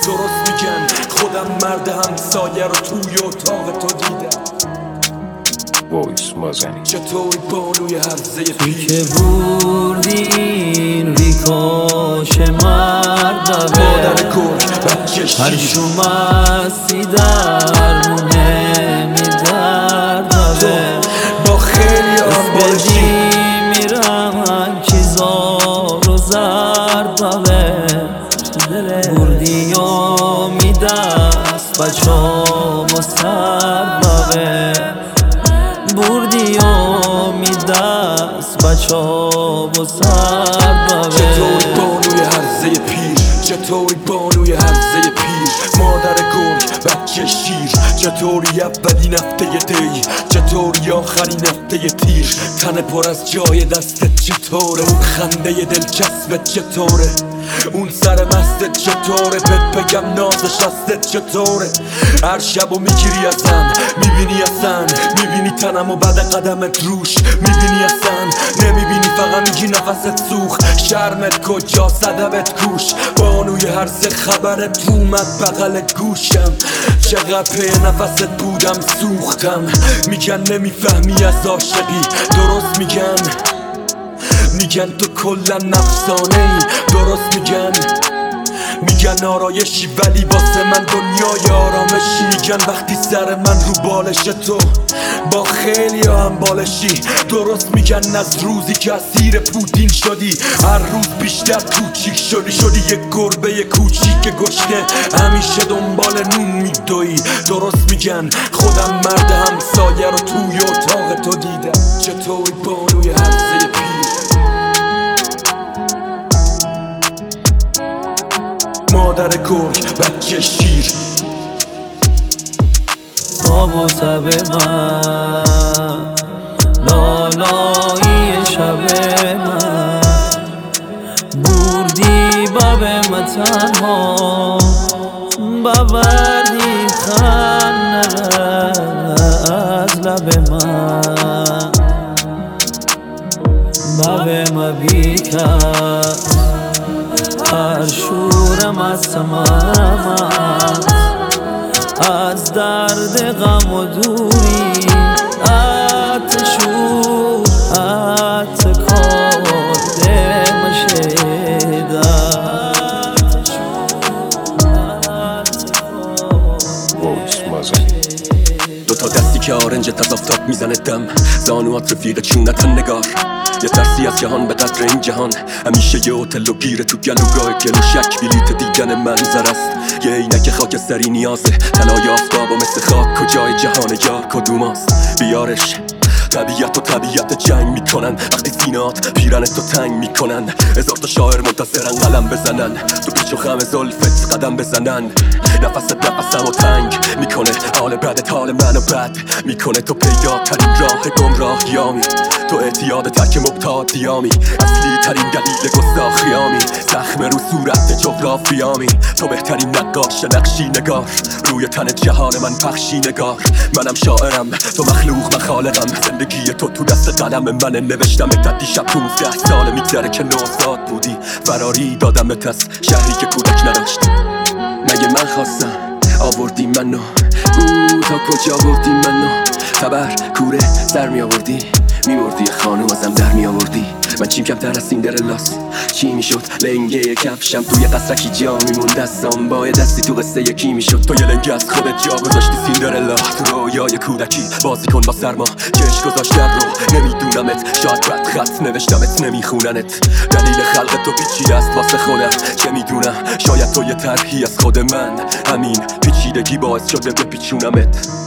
درست میگن خودم مرد همسایه رو توی اتاق تو دیدم. وایس مازنی چطوری بانوی هرزه پیش که بردی این ریکاش مرد مادر گرگ بچه شیر هر شومستی در مونه میدردوه با خیلی بدی میرم چیزا رو زردوه بردی و میدست بچه مستردوه بردی و میدست بچه مستردوه چطوری بانوی هرزه پیر چطوری بانوی هرزه پیر مادر گرگ بچه شیر چطوری اولین هفته دی چطوری آخرین هفته تیر تن پر از جای دستت چطوره اون خنده دلچسبت چطوره اون سر مستت چطوره بهت بگم نازش هستت چطوره هر شب و میگیری ازم میبینی اصلا میبینی تنم و بعد قدمت روش میبینی اصلا نمیبینی فقط میگی نفست سوخت شرمت کجا صدبت کوش بانوی هرزه خبرت اومد بغل گوشم چقدر پی نفست بودم سوختم میگن نمیفهمی از عاشقی درست میگن تو کلا نفسانه ای درست میگن آرایشی ولی واسه من دنیای آرامشی میگن وقتی سر من رو بالش تو با خیلی هم بالشی درست میگن از روزی که اسیر پوتین شدی هر روز بیشتر کوچیک شدی یک گربه کوچیک گشنه همیشه دنبال نون میدوی درست میگن خودم مرد همسایه رو توی اتاق تو دیدم چطوری بانوی هرزه پیر مادر گرگ بچه شیر آب و تب من لالایی شب من بردی باب من تنها ببردی خنده از لب من باب من بیکرد هر شورم از سمامت از درد غم و دوری اتشور اتکارده مشیده وایس مازنی دوتا دستی که آرنجت از آفتاب میزنه دم زانوات رفیق چونتن نگار یه ترسی از جهان به قدر این جهان همیشه یه هتل و گیره تو گلوگاه گلو شک بلیت دیدن منظر است یه عینک خاکستری نیازه طلای آفتاب و مثل خاک کجای جهان یار کدوماست بیارش طبیعت و طبیعت جنگ میکنن وقتی سینات پیرنت تو تنگ میکنن هزار تا شاعر منتظرن قلم بزنن تو پیچ و خم زلفت قدم بزنن نفست نفسم و تنگ میکنه حال بدت حال منو بد میکنه تو پیدا ترین راه گمراهیامی تو اعتیاد ترک مبتادیامی اصلی ترین دلیل گستاخیامی زخم رو صورت جغرافیامی تو بهترین نقاش نقشی نگار روی تن جهان من پخشی نگار منم شاعرم تو مخلوق من خالقم زندگی تو دست قلم منه نوشتم تا دیشب 15 سال میگذره که نوزاد بودی فراری دادمت از شهری که کودک نداشت مگه من خواستم آوردی منو تا کجا بردی منو خبر کوره سر می آوردی میبردی خانوم ازم در می آوردی من چیم کمتر از سیندرلاس چی میشد لنگه کفشم توی قصرکی جا میموند دستام با دستی تو قصه یکی میشد تو یه لنگه از خودت جا گذاشتی سیندرلا تو رویای کودکی بازی کن با سرما چش گذاشت در رو نمیدونمت شاید رد خط نوشتمت نمیخوننت دلیل خلق تو پیچیده است واسه خودم چه میدونم شاید تو یه طرحی از خود من همین پیچیدگی باعث شده بپیچونمت